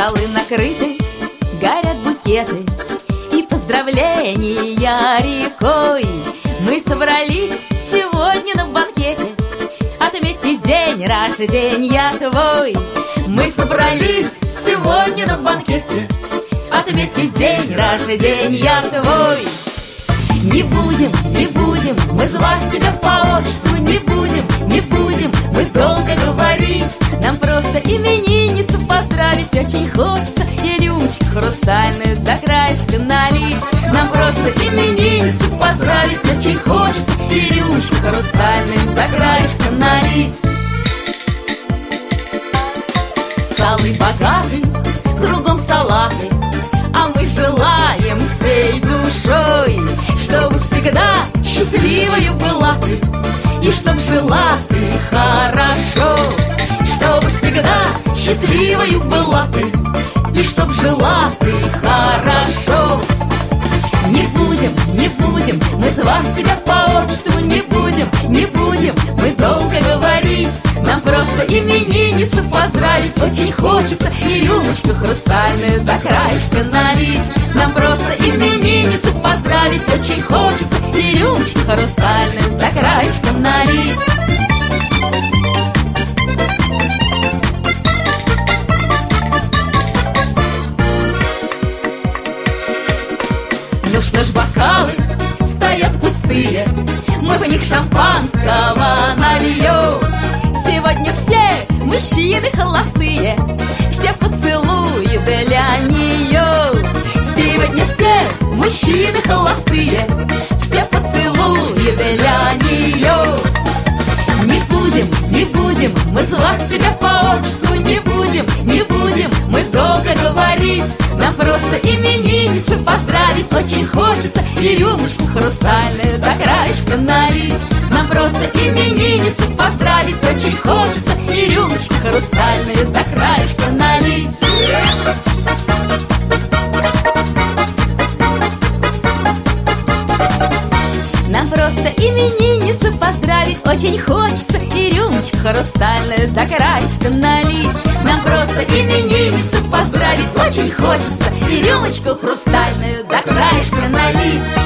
Столы накрыты, горят букеты, и поздравления рекой. Мы собрались сегодня на банкете отметить день рождения твой. Мы собрались сегодня на банкете отметить день рождения твой. Не будем мы звать тебя по отчеству, не будем мы долго говорить. Нам просто именинницу поздравить очень хочется и рюмочку хрустальную до краешка налить. Нам просто именинницу поздравить очень хочется и рюмочку хрустальную до краешка налить. Столы богаты, кругом салаты, а мы желаем всей душой, чтобы всегда счастливою была ты, и чтоб жила ты хорошо. Чтобы всегда счастливою была ты, и чтоб жила ты хорошо. Не будем мы звать тебя по отчеству, не будем мы долго говорить. Нам просто именинницу поздравить очень хочется и рюмочку хрустальную до краешка налить. Нам просто именинницу поздравить очень хочется и рюмочку хрустальную до краешка налить. Ну что ж, бокалы стоят пустые, мы в них шампанского нальем. Сегодня все мужчины холостые, все поцелуи для нее. Сегодня все мужчины холостые, все поцелуи для нее. Не будем мы звать тебя по отчеству, не будем мы долго говорить. Нам просто именинницу поздравить очень хочется и рюмочку хрустальную до краешка налить. Нам просто именинницу поздравить очень хочется и рюмочку хрустальную до краешка налить. Нам просто именинницу поздравить очень хочется и рюмочку хрустальную до краешка налить. Нам просто именинницу поздравить очень хочется и рюмочку хрустальную до краешка налить.